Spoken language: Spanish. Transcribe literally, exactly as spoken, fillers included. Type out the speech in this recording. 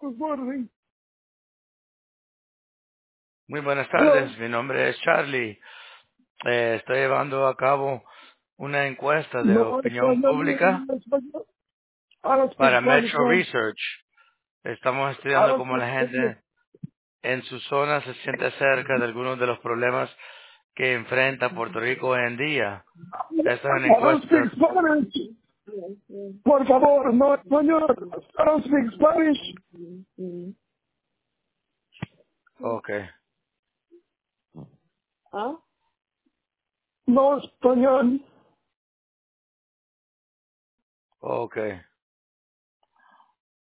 Good morning. Muy buenas Hello. tardes, mi nombre es Charlie. Eh, estoy llevando a cabo una encuesta de No opinión español, pública no español. I don't speak para Spanish, Metro man. Research. Estamos I estudiando don't cómo speak la Spanish. gente en su zona se siente cerca de algunos de los problemas que enfrenta Puerto Rico hoy en día. Esta es una I don't speak encuesta. Spanish. Por favor, no español. I don't speak Spanish. Ok, No español. ok.